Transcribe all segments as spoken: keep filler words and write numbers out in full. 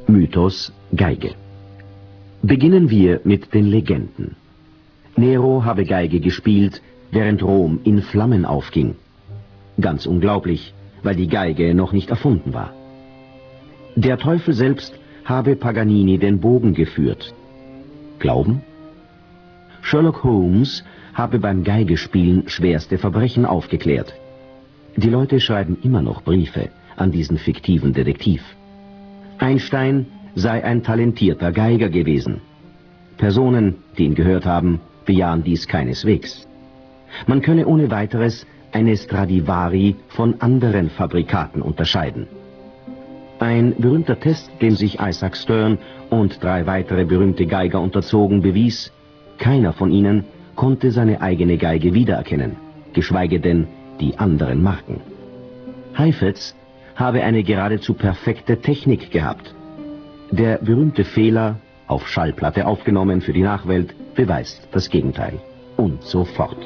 Mythos Geige. Beginnen wir mit den Legenden. Nero habe Geige gespielt, während Rom in Flammen aufging. Ganz unglaublich, weil die Geige noch nicht erfunden war. Der Teufel selbst habe Paganini den Bogen geführt. Glauben? Sherlock Holmes habe beim Geigespielen schwerste Verbrechen aufgeklärt. Die Leute schreiben immer noch Briefe an diesen fiktiven Detektiv. Einstein sei ein talentierter Geiger gewesen. Personen, die ihn gehört haben, bejahen dies keineswegs. Man könne ohne weiteres eine Stradivari von anderen Fabrikaten unterscheiden. Ein berühmter Test, dem sich Isaac Stern und drei weitere berühmte Geiger unterzogen, bewies, keiner von ihnen konnte seine eigene Geige wiedererkennen, geschweige denn die anderen Marken. Heifetz habe eine geradezu perfekte Technik gehabt. Der berühmte Fehler, auf Schallplatte aufgenommen für die Nachwelt, beweist das Gegenteil. Und so fort.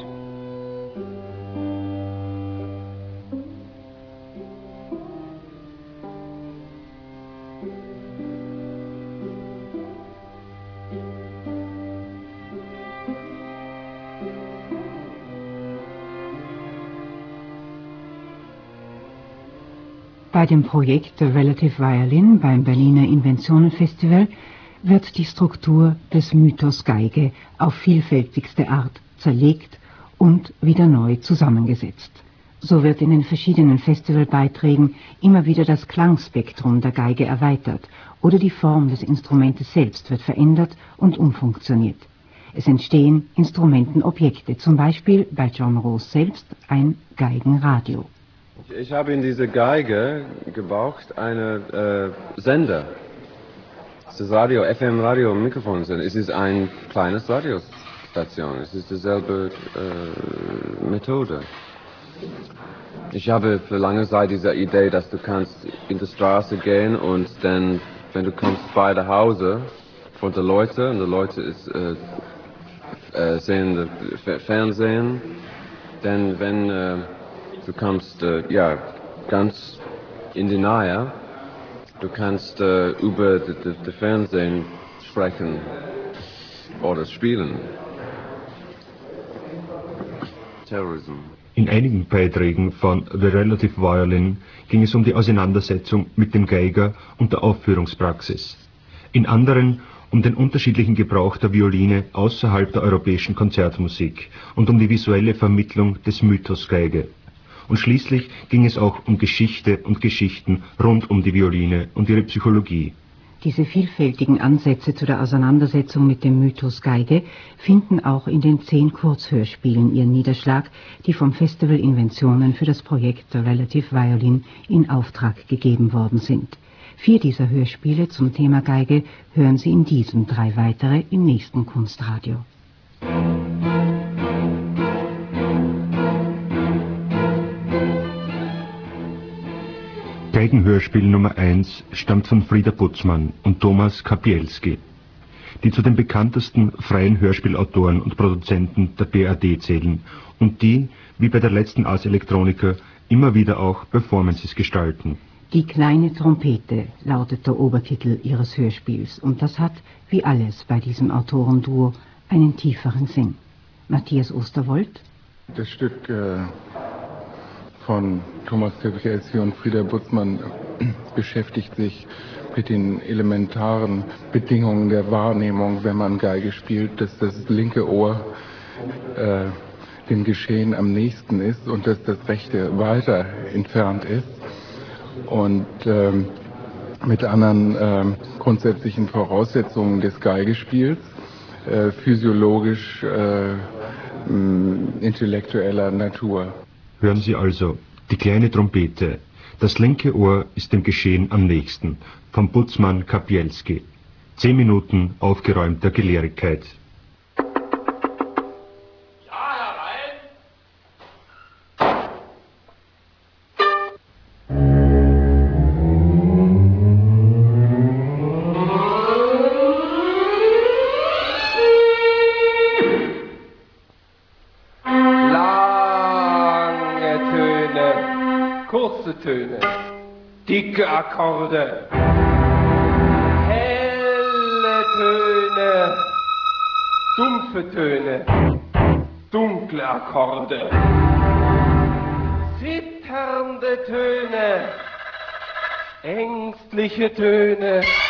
Bei dem Projekt The Relative Violin beim Berliner Inventionenfestival wird die Struktur des Mythos Geige auf vielfältigste Art zerlegt und wieder neu zusammengesetzt. So wird in den verschiedenen Festivalbeiträgen immer wieder das Klangspektrum der Geige erweitert oder die Form des Instrumentes selbst wird verändert und umfunktioniert. Es entstehen Instrumentenobjekte, zum Beispiel bei John Rose selbst ein Geigenradio. Ich habe in diese Geige gebraucht eine äh, Sender. Das ist Radio, F M-Radio, Mikrofonsender. Es ist ein kleines Radiostation. Es ist dieselbe äh, Methode. Ich habe für lange Zeit diese Idee, dass du kannst in die Straße gehen und dann, wenn du kommst bei der Hause von den Leuten, und die Leute ist, äh, äh, sehen Fernsehen, dann wenn äh, du kommst äh, ja, ganz in die Nähe, du kannst äh, über das Fernsehen sprechen oder spielen. Terrorism. In einigen Beiträgen von The Relative Violin ging es um die Auseinandersetzung mit dem Geiger und der Aufführungspraxis. In anderen um den unterschiedlichen Gebrauch der Violine außerhalb der europäischen Konzertmusik und um die visuelle Vermittlung des Mythos Geige. Und schließlich ging es auch um Geschichte und Geschichten rund um die Violine und ihre Psychologie. Diese vielfältigen Ansätze zu der Auseinandersetzung mit dem Mythos Geige finden auch in den zehn Kurzhörspielen ihren Niederschlag, die vom Festival Inventionen für das Projekt The Relative Violin in Auftrag gegeben worden sind. Vier dieser Hörspiele zum Thema Geige hören Sie in diesem, drei weitere im nächsten Kunstradio. Geigenhörspiel Nummer eins stammt von Frieda Butzmann und Thomas Kapielski, die zu den bekanntesten freien Hörspielautoren und Produzenten der B R D zählen und die, wie bei der letzten Ars Electronica, immer wieder auch Performances gestalten. Die kleine Trompete lautet der Obertitel ihres Hörspiels und das hat, wie alles bei diesem Autorenduo, einen tieferen Sinn. Matthias Osterwold. Das Stück äh, von Thomas Kapielski und Frieda Butzmann beschäftigt sich mit den elementaren Bedingungen der Wahrnehmung, wenn man Geige spielt, dass das linke Ohr äh, dem Geschehen am nächsten ist und dass das rechte weiter entfernt ist. Und ähm, mit anderen ähm, grundsätzlichen Voraussetzungen des Geigespiels, äh, physiologisch, äh, intellektueller Natur. Hören Sie also, die kleine Trompete. Das linke Ohr ist dem Geschehen am nächsten. Von Butzmann Kapielski. Zehn Minuten aufgeräumter Gelehrigkeit. Töne, dicke Akkorde. dumpfe Töne, dunkle Akkorde, zitternde Töne, ängstliche Töne,